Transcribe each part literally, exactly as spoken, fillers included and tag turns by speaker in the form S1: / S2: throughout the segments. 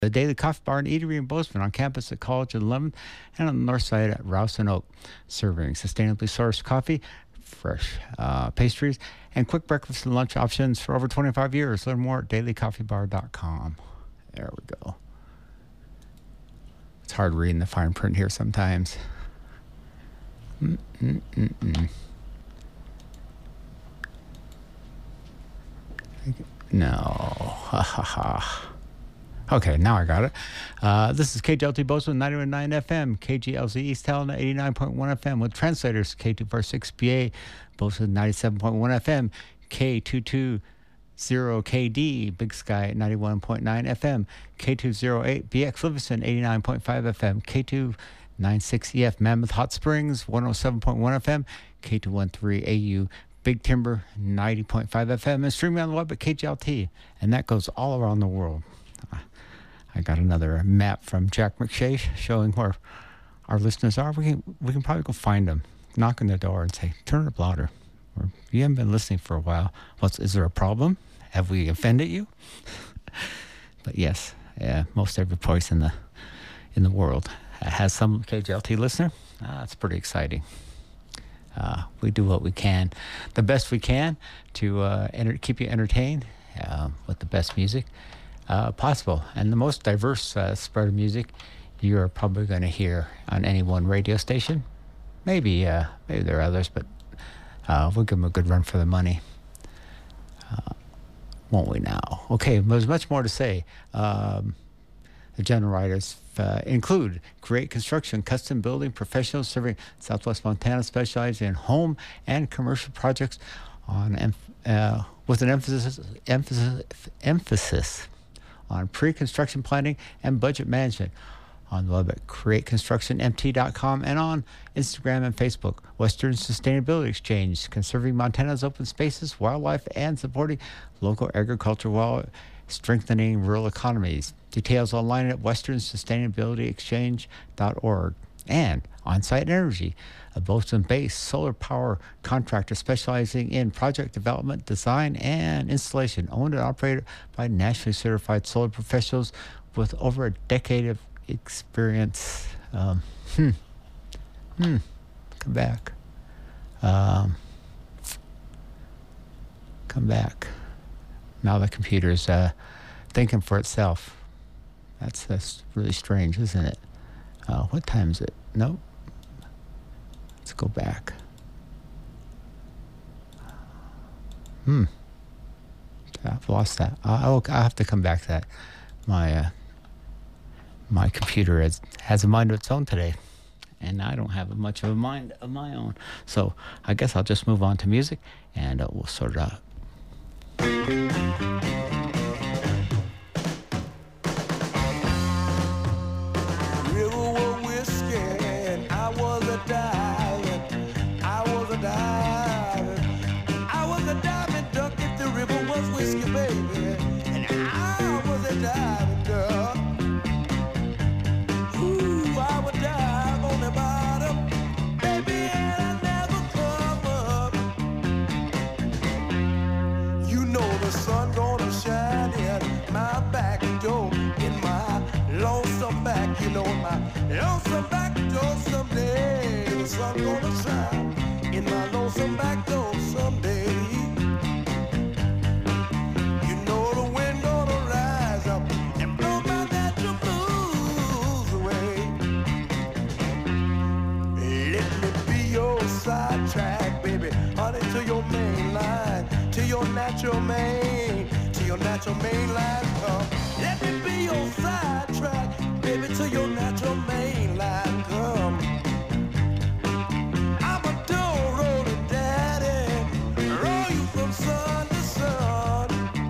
S1: the Daily Coffee Bar and Eatery in Bozeman, on campus at College and eleventh, and on the north side at Rouse and Oak, serving sustainably sourced coffee, fresh uh, pastries, and quick breakfast and lunch options for over twenty-five years. Learn more at daily coffee bar dot com. There we go. It's hard reading the fine print here sometimes. Mm-mm-mm-mm. No. Ha ha ha. Okay, now I got it. Uh, this is K G L T Bozeman ninety-one point nine F M, K G L Z East Helena eighty-nine point one F M, with translators K two forty-six B A, Bozeman ninety-seven point one F M, K two twenty K D, Big Sky ninety-one point nine F M, K two oh eight B X Livingston eighty-nine point five F M, K two ninety-six E F Mammoth Hot Springs one oh seven point one F M, K two thirteen A U Big Timber ninety point five F M, and streaming on the web at K G L T, and that goes all around the world. I got another map from Jack McShay showing where our listeners are. We can we can probably go find them, knock on the door and say, turn it up louder. Or, you haven't been listening for a while. What's, is there a problem? Have we offended you? But yes, yeah, most every place in the in the world has some K G L T listener. Ah, that's pretty exciting. Uh, we do what we can, the best we can, to uh, enter, keep you entertained uh, with the best music uh, possible. And the most diverse uh, spread of music you're probably going to hear on any one radio station. Maybe uh, maybe there are others, but uh, we'll give them a good run for the money. Uh, won't we now? Okay, there's much more to say. Um, the general writers uh, include Create Construction, custom building professionals serving Southwest Montana, specializing in home and commercial projects on uh, with an emphasis emphasis emphasis on pre-construction planning and budget management. On the web at create construction m t dot com, and on Instagram and Facebook. Western Sustainability Exchange, conserving Montana's open spaces, wildlife, and supporting local agriculture while strengthening rural economies. Details online at western sustainability exchange dot org. And On-Site Energy, a Bozeman-based solar power contractor specializing in project development, design, and installation, owned and operated by nationally certified solar professionals with over a decade of experience. Um, hmm. Hmm. Come back. Um, come back. Now the computer's uh, thinking for itself. That's, that's really strange, isn't it? Uh, what time is it? Nope. Let's go back. Hmm. I've lost that. I'll, I'll have to come back to that. My uh, my computer has, has a mind of its own today, and I don't have much of a mind of my own. So I guess I'll just move on to music, and uh, we'll sort it out.
S2: Lonesome back door someday, the sun gonna shine in my lonesome back door someday. You know the wind gonna rise up and blow my natural blues away. Let me be your sidetrack, baby, honey, to your main line, to your natural main, to your natural main line. Come, let me be your sidetrack, baby, to your natural main line. Come, I'm a dual rolling daddy, roll you from sun to sun.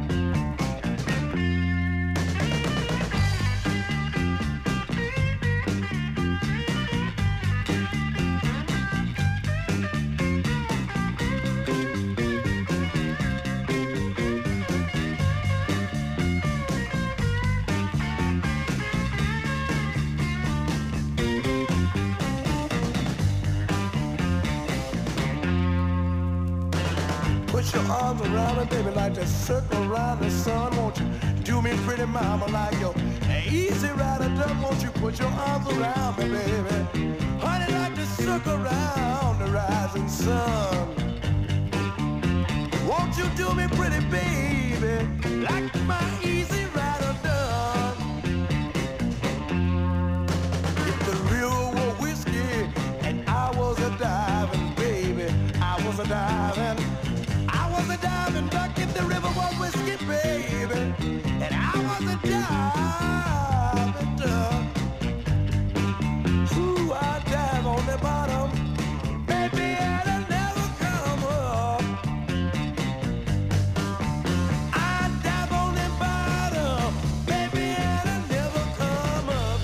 S2: Put your arms around me, baby, like that circle around the sun. Won't you do me pretty, mama, like your east put your arms around me, baby. Honey, like to circle around the rising sun. Won't you do me pretty, baby, like my easy rider done? If the river were whiskey and I was a diving, baby, I was a diving. I was a diving duck if the river was whiskey, baby, and I was a diving duck. Ooh, I dive on the bottom, baby, and I never come up. I dive on the bottom, baby, and I never come up.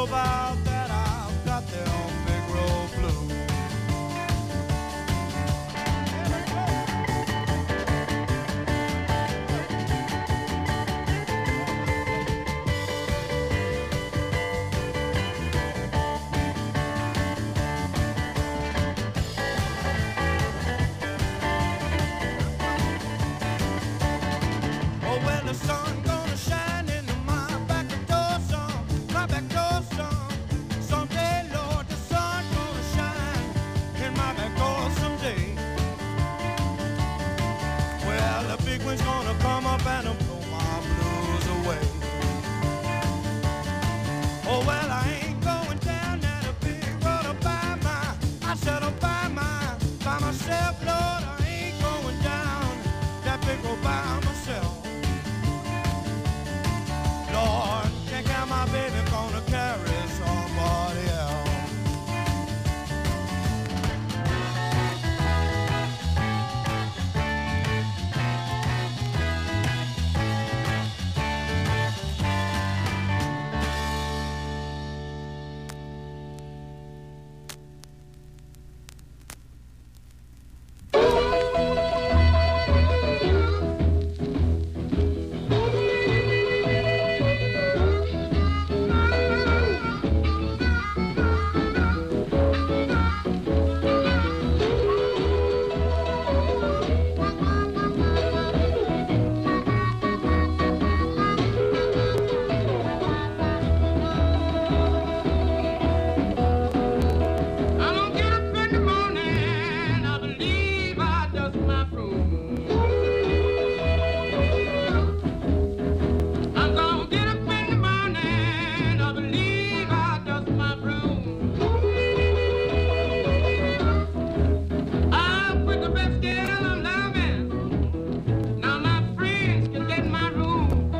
S2: know about that. I've got them big road blues. Oh, well, the sun gonna shine into my back door, son, my back door, son. Someday, Lord, the sun gonna shine in my back door someday. Well, the big wind's gonna come up and blow my blues away. Oh, well, I ain't going down that a big road up by my, I said up by my, by myself, Lord, I ain't going down that big road by myself. Lord, check out my baby gonna carry somebody else. I don't get up in the morning, I believe I dust my broom. I'm gonna get up in the morning, I believe I dust my broom. I'll put the basket of loving, now my friends can get my room.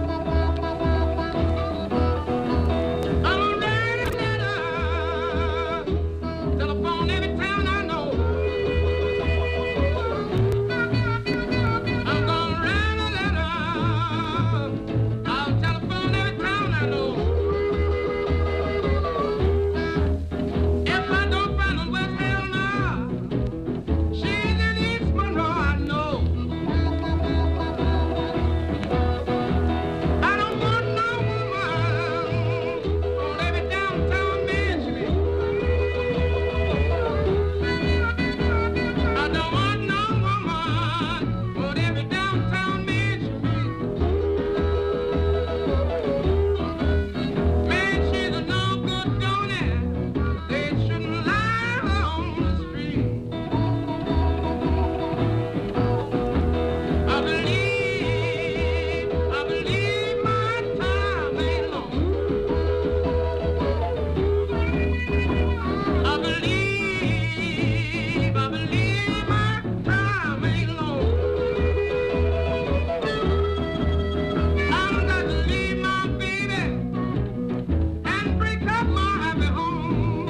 S2: I'm gonna write a letter, telephone every town I know. I'm gonna write a letter, I'll telephone every town I know. If I don't find her West Helena, she's in East Monroe, I know. I don't want no woman on every downtown Main Street. I don't want no woman on every downtown Main Street. Man, she's a no good donut. They shouldn't lie on the street. I believe, I believe my time ain't long. I believe, I believe my time ain't long. I'm got to leave my baby and break up my happy home.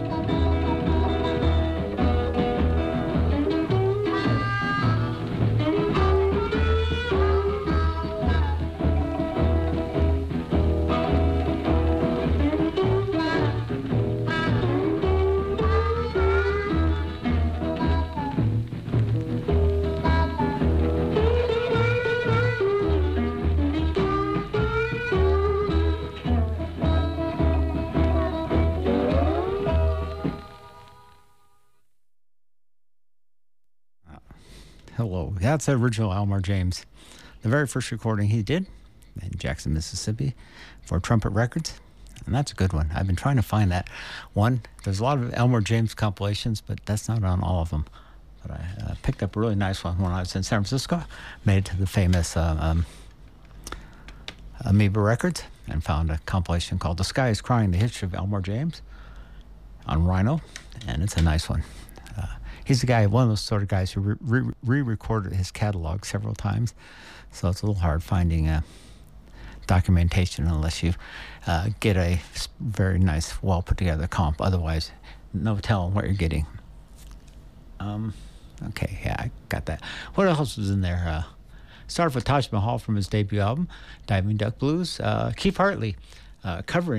S1: Hello. That's the original Elmore James. The very first recording he did in Jackson, Mississippi for Trumpet Records. And that's a good one. I've been trying to find that one. There's a lot of Elmore James compilations, but that's not on all of them. But I uh, picked up a really nice one when I was in San Francisco. Made it to the famous uh, um, Amoeba Records and found a compilation called The Sky is Crying, The History of Elmore James on Rhino. And it's a nice one. Uh, he's the guy, one of those sort of guys who re- re- re-recorded his catalog several times. So it's a little hard finding uh, documentation unless you uh, get a very nice, well put together comp. Otherwise, no telling what you're getting. Um, okay, yeah, I got that. What else was in there? Uh, started with Taj Mahal from his debut album, Diving Duck Blues. Uh, Keith Hartley uh, covering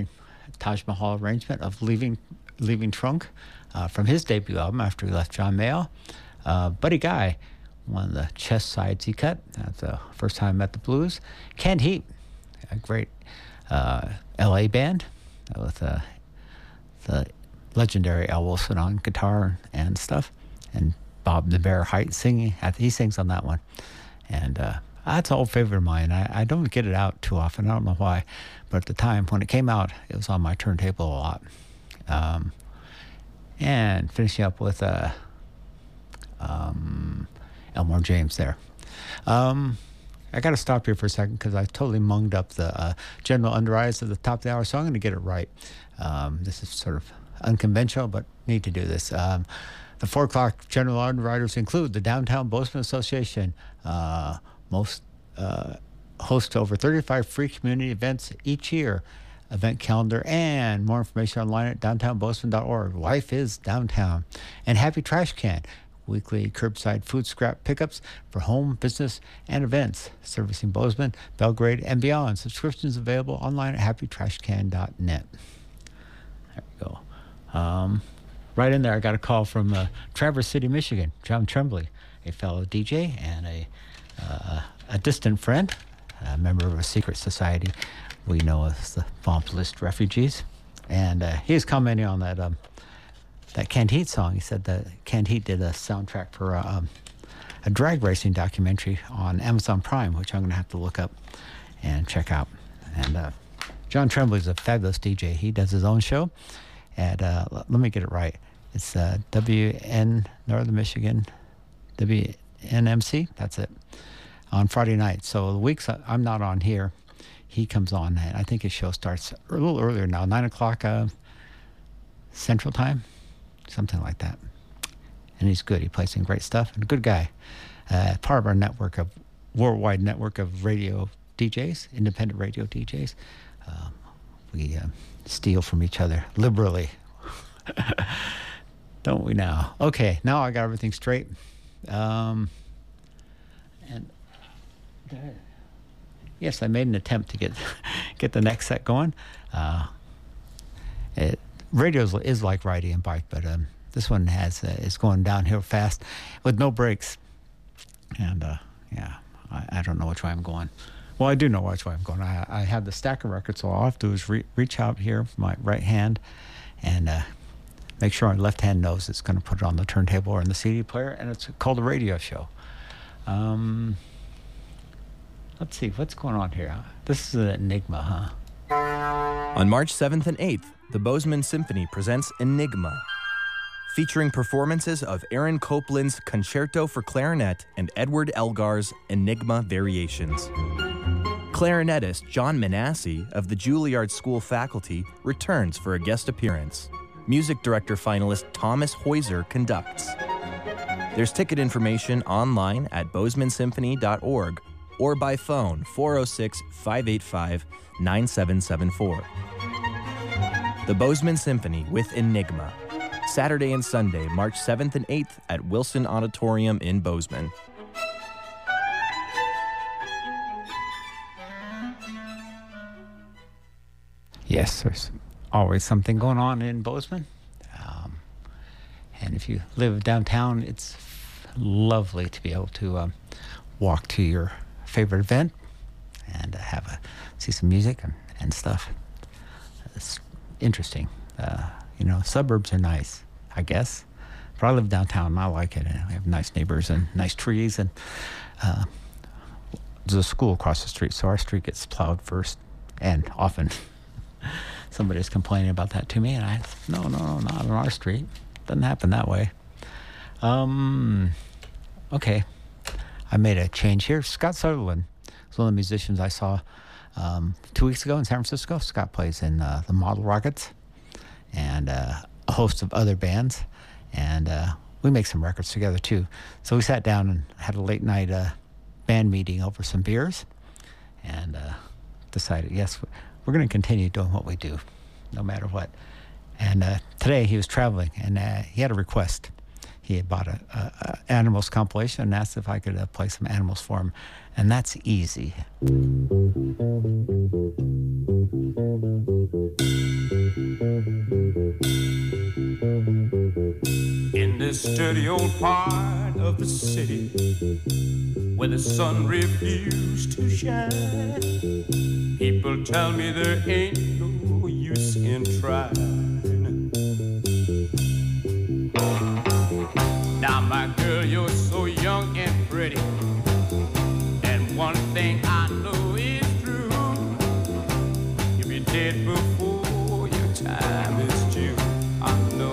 S1: Taj Mahal arrangement of Leaving Leaving Trunk uh, from his debut album after he left John Mayall. Uh, Buddy Guy, one of the chest sides he cut. That's the first time I met the blues. Canned Heat, a great uh, L A band with uh, the legendary Al Wilson on guitar and stuff, and Bob the Bear Height singing. He sings on that one, and uh, that's an old favorite of mine. I, I don't get it out too often. I don't know why, but at the time when it came out, it was on my turntable a lot. Um, and finishing up with uh, um, Elmore James there. Um, I got to stop here for a second because I totally munged up the uh, general underwriters at the top of the hour, so I'm going to get it right. Um, this is sort of unconventional, but need to do this. Um, the four o'clock general underwriters include the Downtown Bozeman Association, uh, most uh, hosts over thirty-five free community events each year, event calendar, and more information online at downtown bozeman dot org. Life is downtown. And Happy Trash Can, weekly curbside food scrap pickups for home, business, and events, servicing Bozeman, Belgrade, and beyond. Subscriptions available online at happy trash can dot net. There we go. Um, right in there, I got a call from uh, Traverse City, Michigan, John Tremblay, a fellow D J and a uh, a distant friend, a member of a secret society we know as the Vamp List Refugees. And uh, he was commenting on that um, that Canned Heat song. He said that Canned Heat did a soundtrack for uh, um, a drag racing documentary on Amazon Prime, which I'm going to have to look up and check out. And uh, John Tremblay is a fabulous D J. He does his own show at, uh, let me get it right, it's uh, W N Northern Michigan, W N M C, that's it, on Friday night. So the weeks I'm not on here, he comes on, and I think his show starts a little earlier now, nine o'clock uh, Central Time, something like that. And he's good. He plays some great stuff, and a good guy. Uh, part of our network of, worldwide network of radio D Js, independent radio D Js. Um, we uh, steal from each other liberally. Don't we now? Okay, now I got everything straight. Um, and there. Yes, I made an attempt to get get the next set going. Uh, it, radio is, is like riding a bike, but um, this one has uh, is going downhill fast with no brakes. And uh, yeah, I, I don't know which way I'm going. Well, I do know which way I'm going. I, I have the stack of records, so all I have to do is re- reach out here with my right hand and uh, make sure my left hand knows it's going to put it on the turntable or in the C D player, and it's called a radio show. Um... Let's see, what's going on here? This is an enigma, huh?
S3: On March seventh and eighth, the Bozeman Symphony presents Enigma, featuring performances of Aaron Copland's Concerto for Clarinet and Edward Elgar's Enigma Variations. Clarinetist John Manassi of the Juilliard School faculty returns for a guest appearance. Music director finalist Thomas Heuser conducts. There's ticket information online at bozeman symphony dot org or by phone four oh six, five eight five, nine seven seven four. The Bozeman Symphony with Enigma, Saturday and Sunday, March seventh and eighth at Wilson Auditorium in Bozeman.
S1: Yes, there's always something going on in Bozeman. Um, and if you live downtown, it's lovely to be able to um, walk to your favorite event and uh, have a see some music and, and stuff. It's interesting. Uh, you know, suburbs are nice, I guess. But I live downtown and I like it. And we have nice neighbors and nice trees, and uh, there's a school across the street, so our street gets plowed first, and often somebody's complaining about that to me, and I no, no, no, not on our street. Doesn't happen that way. Um, okay. I made a change here. Scott Sutherland is one of the musicians I saw um, two weeks ago in San Francisco. Scott plays in uh, the Model Rockets and uh, a host of other bands. And uh, we make some records together, too. So we sat down and had a late night uh, band meeting over some beers and uh, decided, yes, we're going to continue doing what we do, no matter what. And uh, today he was traveling, and uh, he had a request. he had bought a, a, a Animals compilation and asked if I could uh, play some Animals for him, and that's easy.
S4: In this dirty old part of the city where the sun refused to shine, people tell me there ain't no use in trying. Now my girl, you're so young and pretty, and one thing I know is true, you'll be dead before your time is due. I know.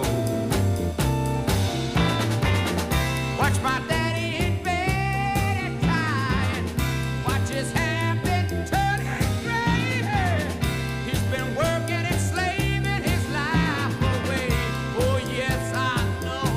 S4: Watch my daddy in bed and crying. Watch his hand been turning gray. He's been working and slaving his life away. Oh yes, I know.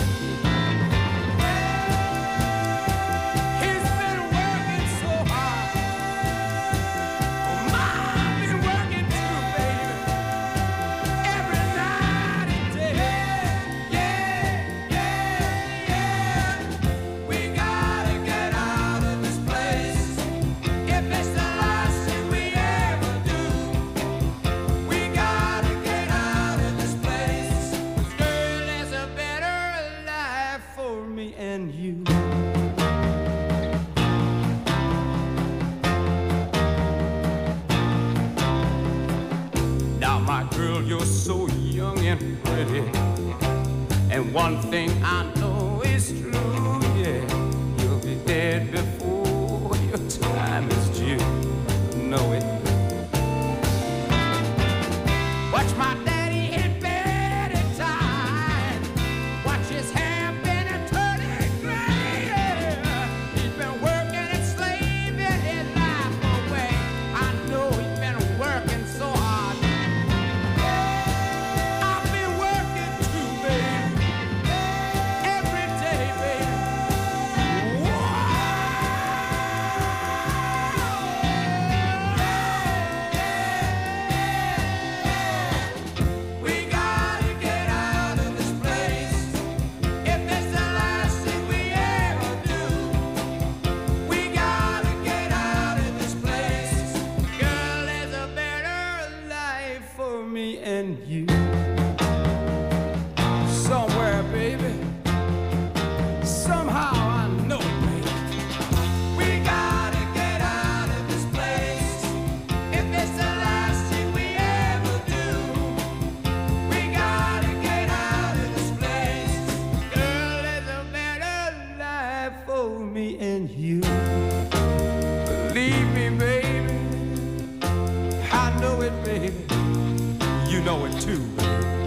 S4: He's been working so hard. Oh, I've been working too, baby. Every night and day. Yeah, yeah, yeah. We gotta get out of this place. If it's the last thing we ever do, we gotta get out of this place. 'Cause girl, there's a better life for me and you. Now my girl, you're so young and pretty, and one thing I know is true, yeah, you'll be dead before your time is due. Know it. Watch my daddy in bed at time. Watch his hair been a turning gray. He's been working and slaving his life away. I know he's been working so hard. I've been working too, baby. Every day, baby. We gotta get out of this place. If it's the last thing we ever do, we gotta get out of this place. Girl, there's a better life for me and you. Somewhere, baby. Somehow I know it, baby. We gotta get out of this place. If it's the last thing we ever do, we gotta get out of this place. Girl, there's a better life for me and you. Believe me, baby. I know it, baby. You know it too, baby.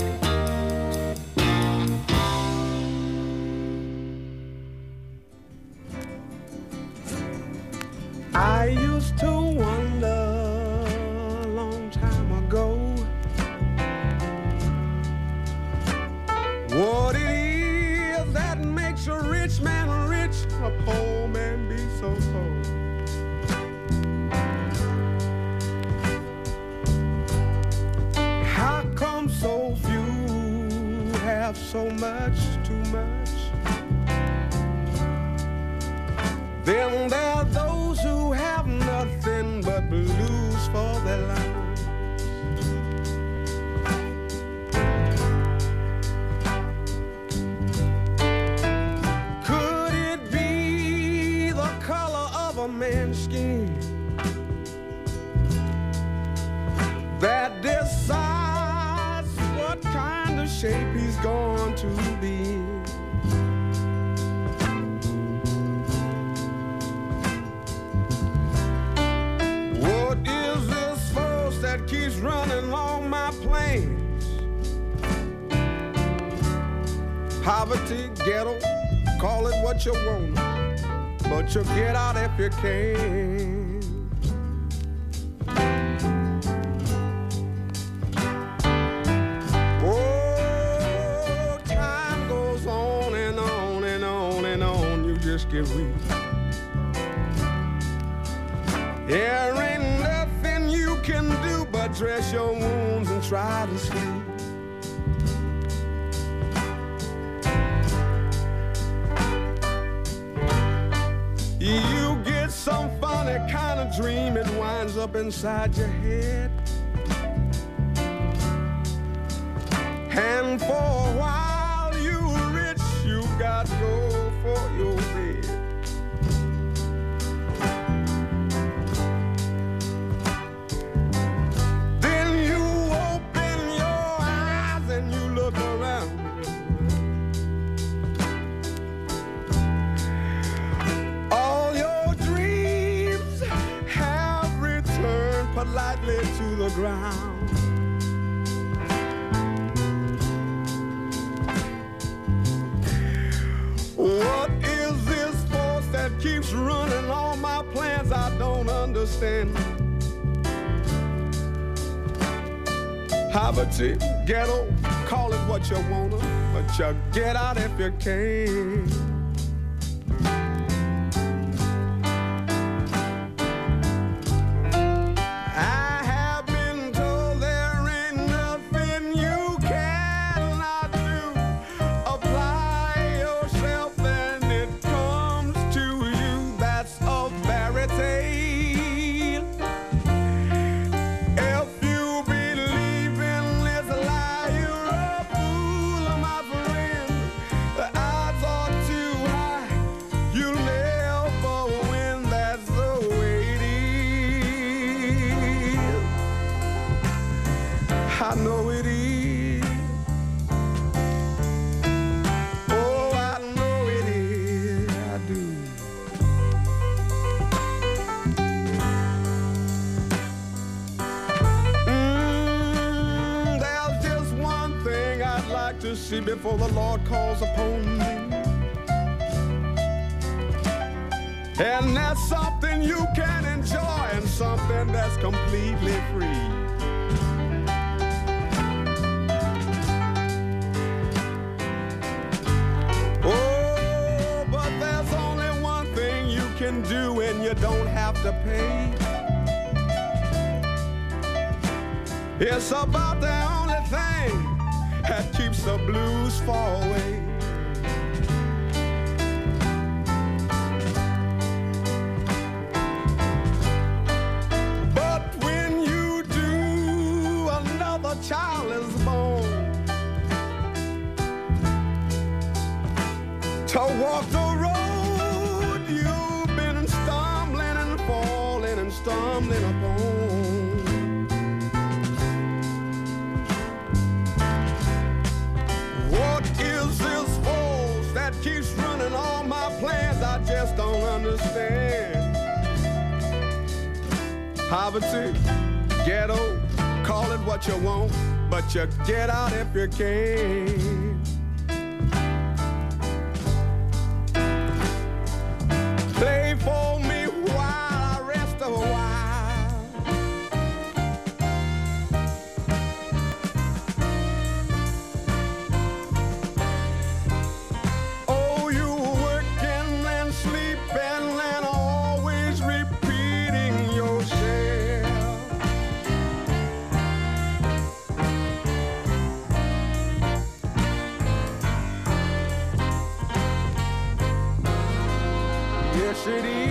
S2: I used to wonder a long time ago what it is that makes a rich man rich, a poor man be so poor. How come so few have so much, too much? Then there are those who have nothing but blues for their lives. Could it be the color of a man's skin that decides what kind of shape he's going to be in? What is this force that keeps running along my plains? Poverty, ghetto, call it what you want, but you'll get out if you can. Oh, time goes on and on and on and on, you just get weak. There ain't nothing you can do but dress your wounds and try to sleep.
S5: funny kind of dream, it winds up inside your head. And for a while you rich, you got gold for your bed. Then you open your eyes and you look around. All your dreams have returned politely to the ground. What is this force that keeps running all my plans? I don't understand. Poverty, ghetto, call it what you wanna, but you get out if you can. I have been told there ain't nothing you cannot do. Apply yourself and it comes to you. That's a verity. If you believe in this lie, you're a fool, my friend. The odds are too high. You'll never win. That's the way it is. I know it is. Oh, I know it is. I do. Mm, there's just one thing I'd like to see before the Lord calls upon me. And that's something you can enjoy and something that's completely free. Oh, but there's only one thing you can do and you don't have to pay. It's about the only thing that keeps the blues far away. But when you do, another child is born to walk the road you've been stumbling and falling and stumbling upon. What is this force that keeps running all my plans? I just don't understand. Poverty, ghetto, call it what you want, but you get out if you can. Play for me while I rest a while. Oh, you working and sleeping and always repeating yourself. Yes, it is.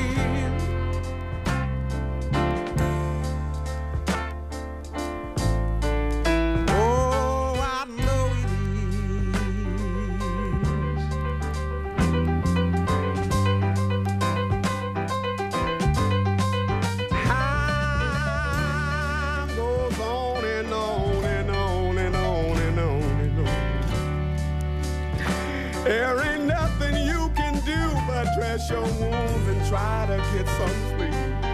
S5: Oh, I know it is. Time goes on and on and on and on and on and on. There ain't nothing you can do but dress your wounds and try to get some sleep.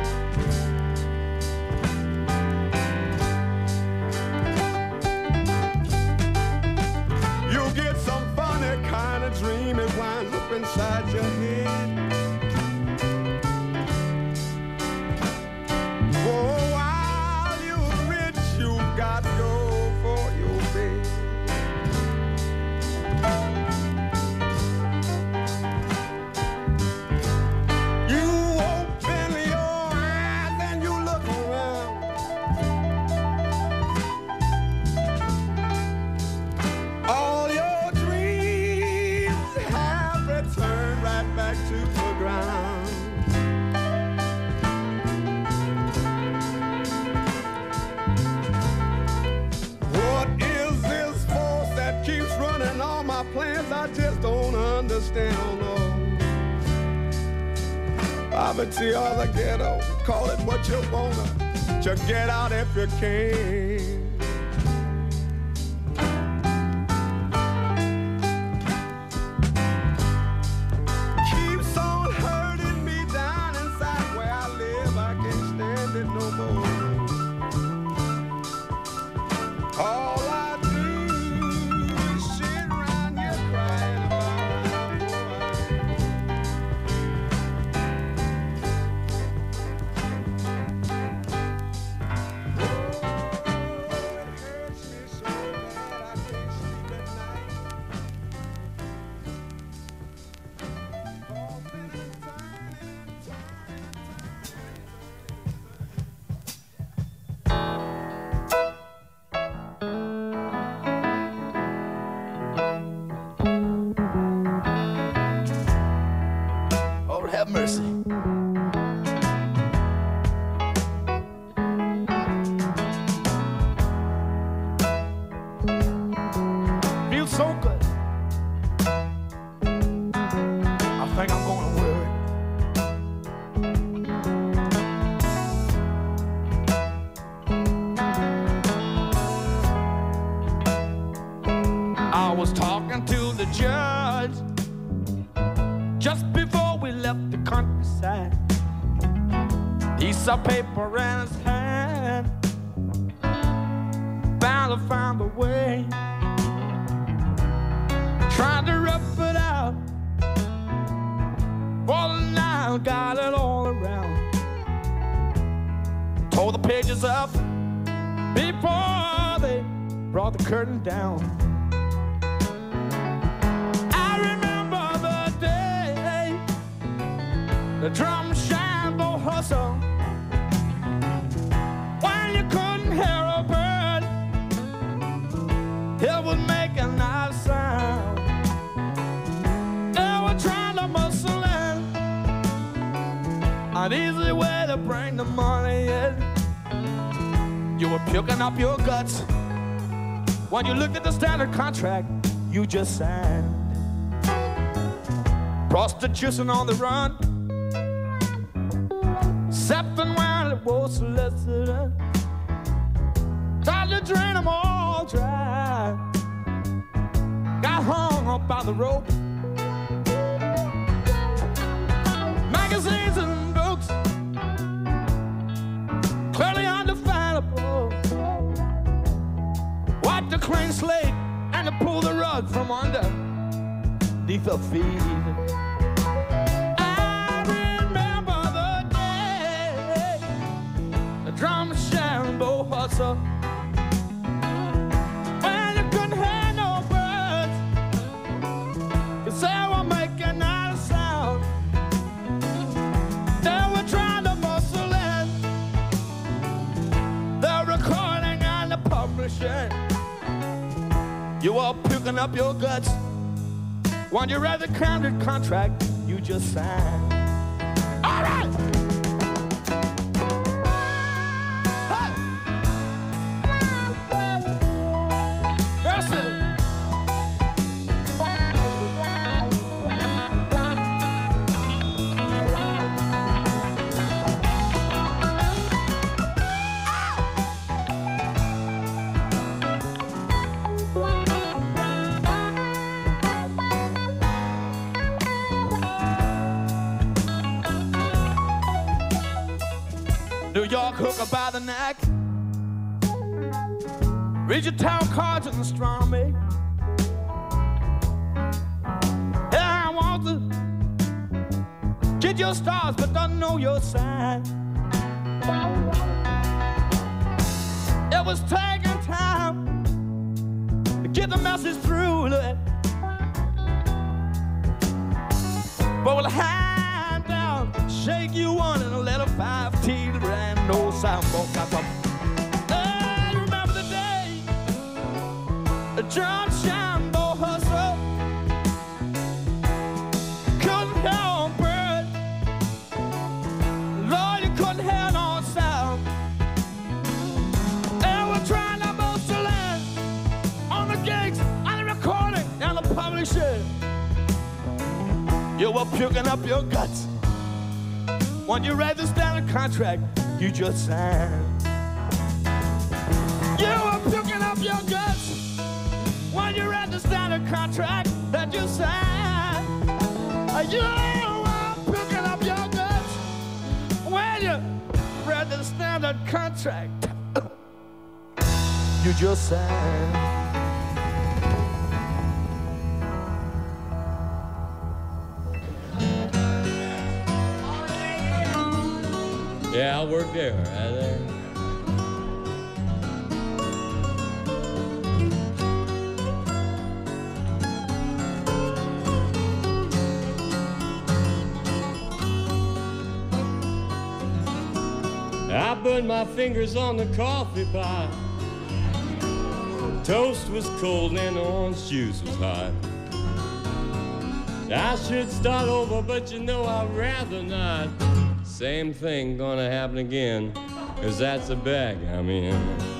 S5: You get some funny kind of dream, it winds up inside your head. For a while you're rich, you got gold for your bed. You open your eyes and you look around. All your dreams have returned right back understand, no. Poverty or the ghetto, call it what you wanna. Just get out if you can. Keeps on hurting me down inside where I live. I can't stand it no more. All I do is sit around here crying about it hurts me so bad I can't sleep at night. Tossing and turning and Lord have mercy. Feels so good. I think I'm gonna wear it. I was talking to the judge just before we left the countryside. He saw paper in his hand, bound to find a way, trying to rough it out. For now, got it all around. Tore the pages up before they brought the curtain down. I remember the day the drum shambo hustle, when you couldn't hear a bird, it was making a sound. They were trying to muscle in an easy way to bring the money in. You were puking up your guts when you looked at the standard contract you just signed. Prostitution on the run, accepting when it was solicited, tried to drain them all dry, got hung up by the rope. Magazines and books, clearly undefinable, wipe the clean slate and to pull the rug from under beneath her feet. I remember the day the drum shambo hustle, when you couldn't hear no birds, 'cause they were making out a sound. They were trying to muscle in the recording and the publishing. You were puking up your guts when you read the counted contract you just signed. All right! Hey! Mercy! New York hooker by the neck, read your tarot cards and astronomy. Yeah, I want to get your stars, but don't know your sign. It was taking time to get the message through, look. But we'll hand down, shake you one and a little five teeth and no sound book got some. I remember the day the drum shambo hustle, couldn't hear a bird, Lord, you couldn't hear no sound. They were trying to muscle in on the gigs, on the recording and the publishing.
S2: You were puking up your guts when you read the standard contract you just signed. You were puking up your guts when you read the standard contract that you signed. You were puking up your guts when you read the standard contract you just signed.
S6: Yeah, I work there, right there. I burned my fingers on the coffee pot. Toast was cold and orange juice was hot. I should start over, but you know I'd rather not. Same thing gonna happen again, 'cause that's the bag I'm in.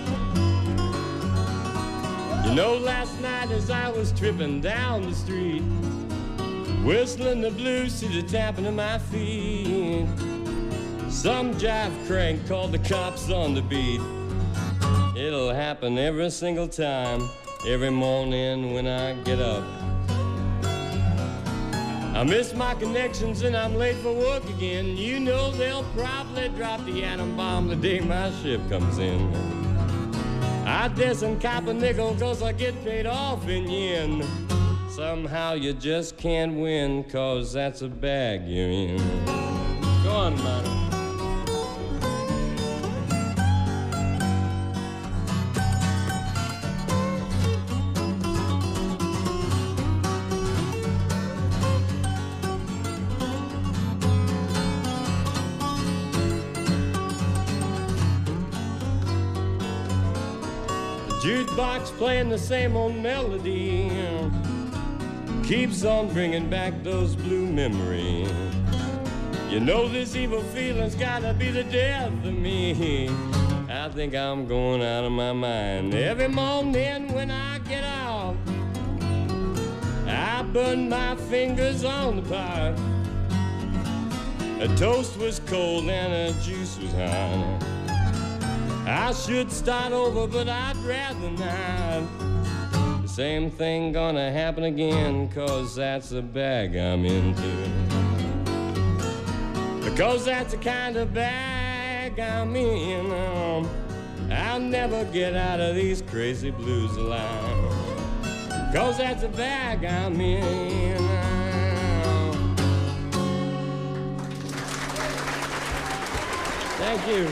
S6: You know, last night as I was tripping down the street, whistling the blues to the tapping of my feet, some jive crank called the cops on the beat. It'll happen every single time, every morning when I get up. I miss my connections and I'm late for work again. You know they'll probably drop the atom bomb the day my ship comes in. I doesn't cop a nickel 'cause I get paid off in yen. Somehow you just can't win 'cause that's a bag you're in. Go on, man. Jukebox playing the same old melody keeps on bringing back those blue memories. You know this evil feeling's gotta be the death of me. I think I'm going out of my mind. Every morning when I get out, I burn my fingers on the pot. A toast was cold and a juice was hot. I should start over, but I'd rather not. The same thing gonna happen again, 'cause that's the bag I'm into. Because that's the kind of bag I'm in. Um, I'll never get out of these crazy blues alive. 'Cause that's the bag I'm in. Um, Thank you.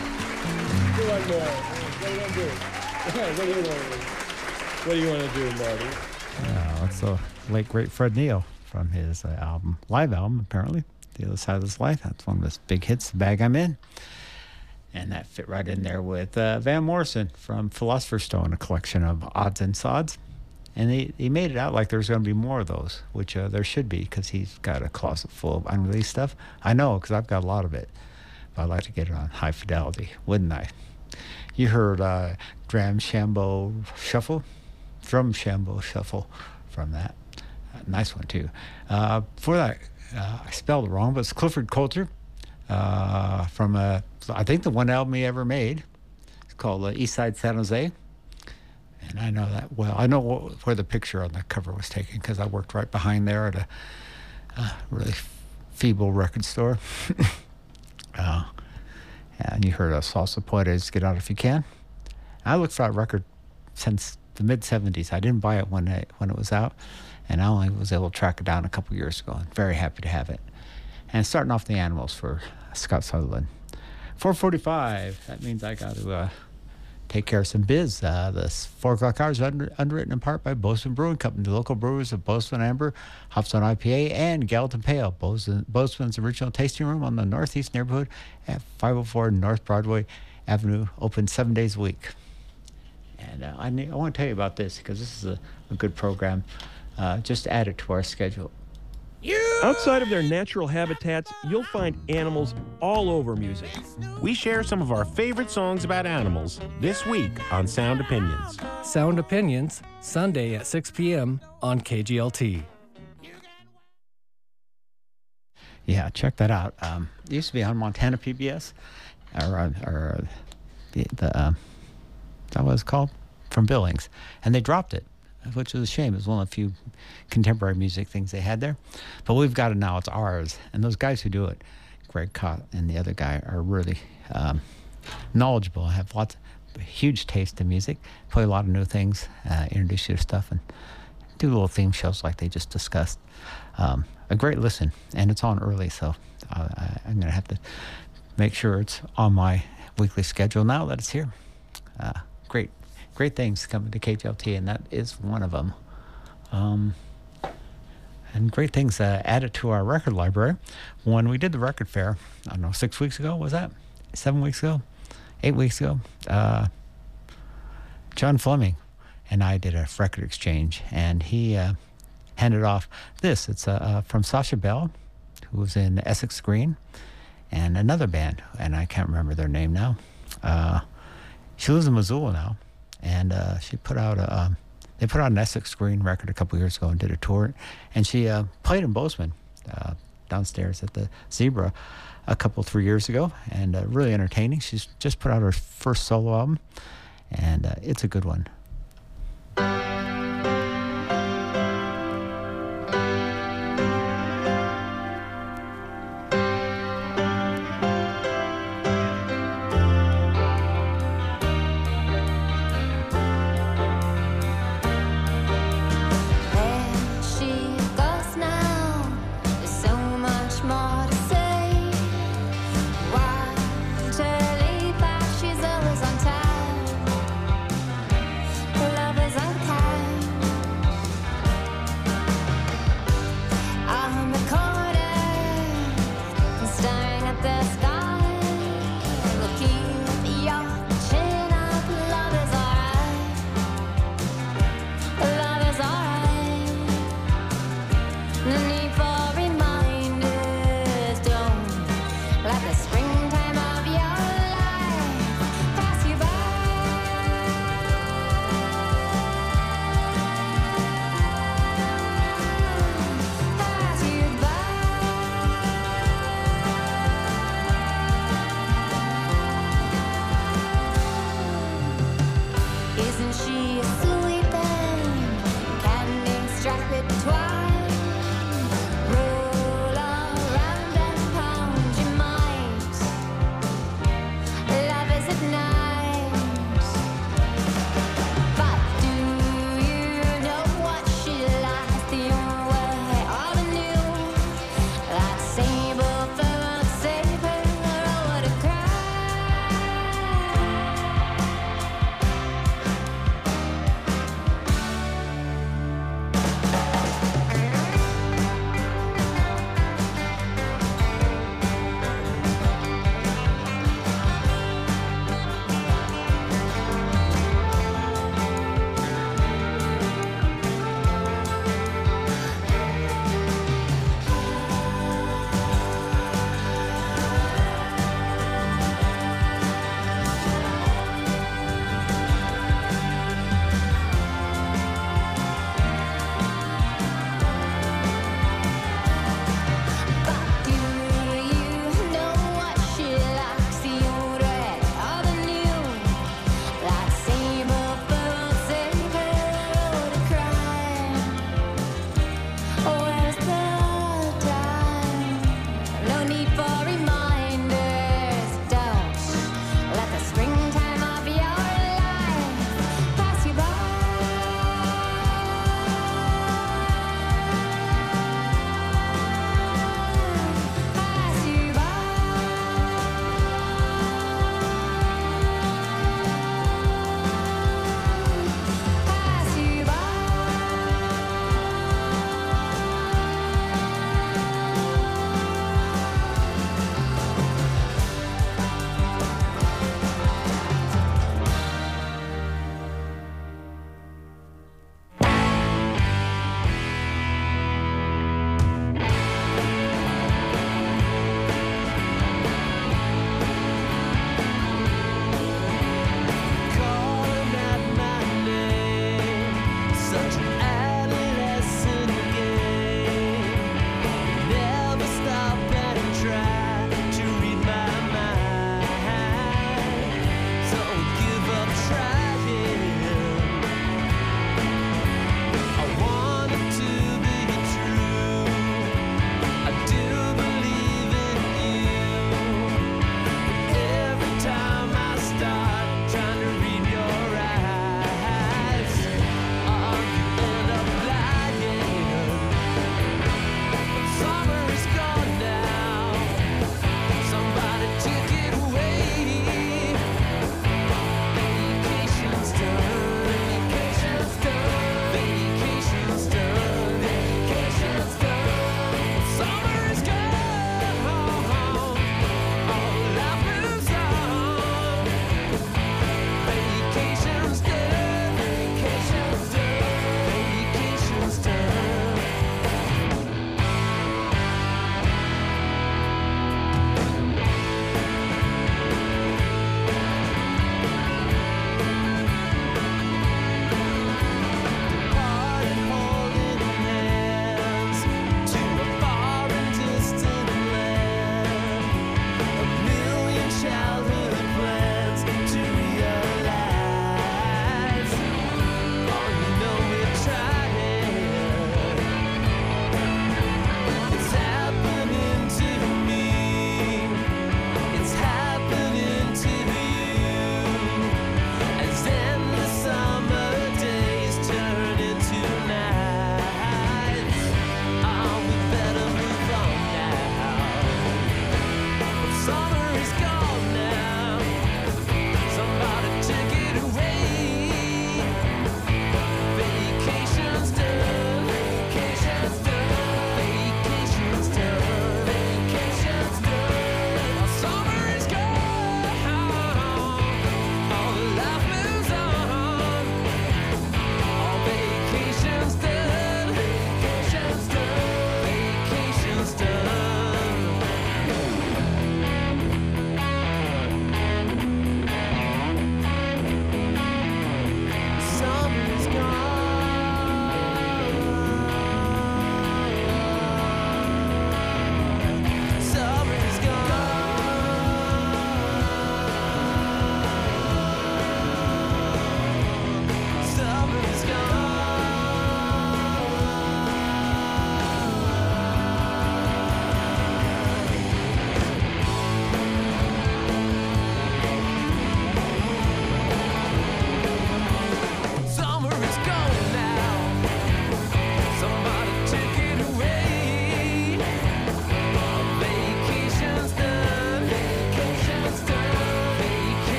S6: Do one more. What do you want to do? What do you want to do? What do you want to do, Marty?
S1: Uh, that's the late, great Fred Neil from his uh, album, live album, apparently, The Other Side of This Life. That's one of his big hits, The Bag I'm In. And that fit right in there with uh, Van Morrison from Philosopher's Stone, a collection of odds and sods. And he, he made it out like there's going to be more of those, which uh, there should be, because he's got a closet full of unreleased stuff. I know, because I've got a lot of it. But I'd like to get it on high fidelity, wouldn't I? You heard uh, Dram Shambo Shuffle, Drum Shambo Shuffle from that. Uh, nice one, too. Uh, before that, uh, I spelled it wrong, but it's Clifford Coulter uh, from, uh, I think, the one album he ever made. It's called uh, East Side San Jose. And I know that well. I know wh- where the picture on the cover was taken because I worked right behind there at a uh, really f- feeble record store. uh, and you heard a Salsa Puedes, Get Out If You Can. I looked for that record since the mid seventies. I didn't buy it when it, when it was out, and I only was able to track it down a couple years ago. I'm very happy to have it. And starting off the Animals for Scott Sutherland. four forty-five, that means I got to uh, take care of some biz. Uh, this four o'clock hour is under, underwritten in part by Bozeman Brewing Company, the local brewers of Bozeman Amber, Hopstone I P A, and Gallatin Pale, Bozeman, Bozeman's original tasting room on the northeast neighborhood at five oh four North Broadway Avenue, open seven days a week. And uh, I, need, I want to tell you about this because this is a, a good program. Uh, just add it to our schedule.
S7: Outside of their natural habitats, you'll find animals all over music.
S8: We share some of our favorite songs about animals this week on Sound Opinions.
S9: Sound Opinions, Sunday at six p.m. on K G L T.
S1: Yeah, check that out. Um, it used to be on Montana P B S, or, uh, or the, the um, is that what it's called? From Billings. And they dropped it, which was a shame. It was one of the few contemporary music things they had there. But we've got it now. It's ours. And those guys who do it, Greg Cott and the other guy, are really um, knowledgeable, have lots of huge taste in music, play a lot of new things, uh, introduce you to stuff, and do little theme shows like they just discussed. Um, a great listen, and it's on early, so uh, I, I'm going to have to make sure it's on my weekly schedule now that it's here. Uh, great, great things coming to K J L T, and that is one of them. Um, and great things uh, added to our record library. When we did the record fair, I don't know, six weeks ago, was that? Seven weeks ago? Eight weeks ago? Uh, John Fleming and I did a record exchange, and he uh, handed off this. It's uh, uh, from Sasha Bell, who was in Essex Green, and another band, and I can't remember their name now. Uh, she lives in Missoula now, and uh, she put out a, um, they put out an Essex Green record a couple years ago and did a tour, and she uh, played in Bozeman uh, downstairs at the Zebra a couple, three years ago, and uh, really entertaining. She's just put out her first solo album, and uh, it's a good one.
S9: She's always on time.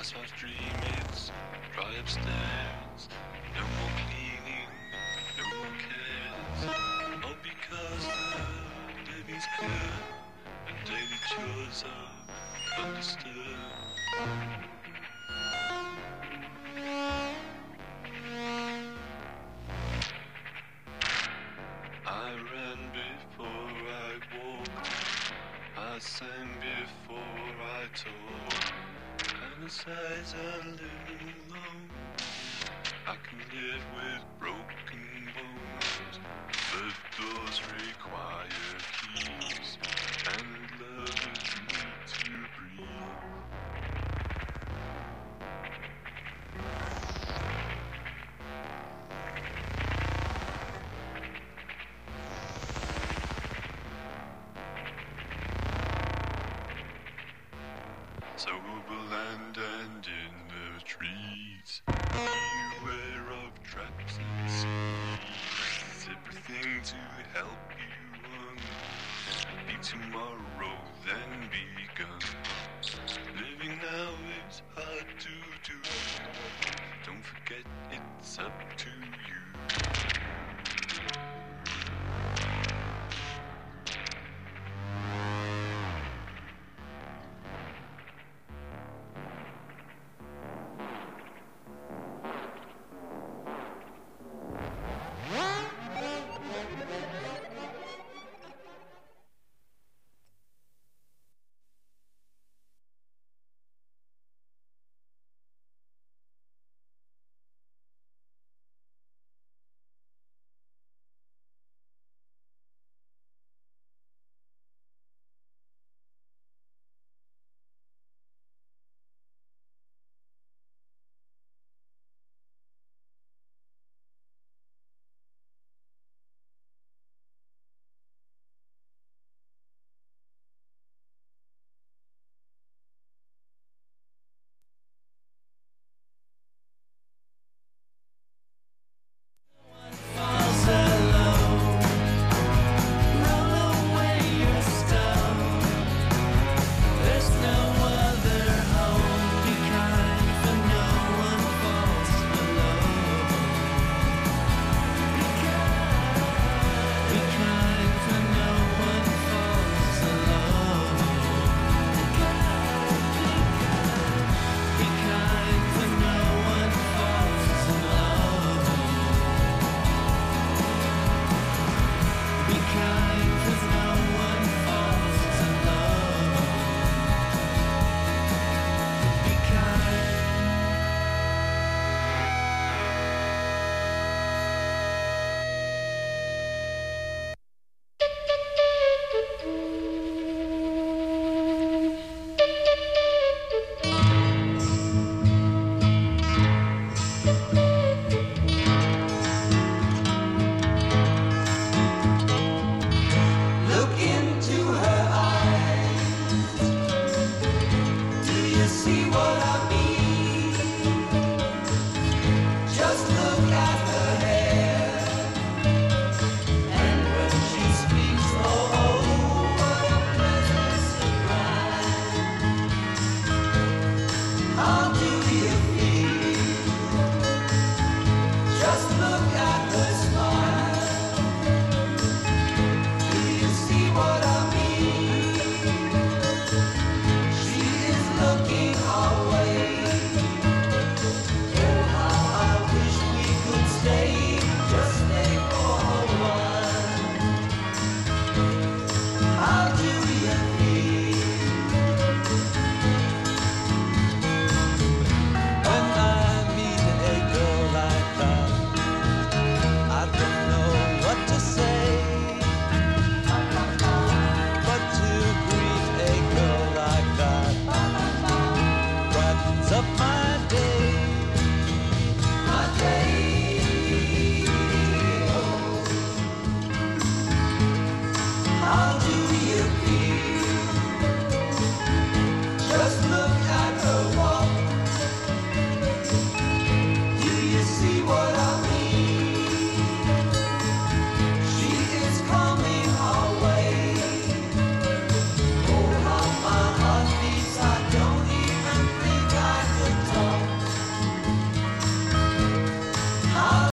S9: soft dream, it's dry upstairs. No more cleaning, no more cares. All because the living's good and daily chores are understood. I ran before I walked, I sang before I talked. Fantasize and live alone. I can live with broken bones, but doors require keys, and lovers need to breathe. So overland and in the trees, beware of traps and seas. Everything to help you run. Be tomorrow, then begun.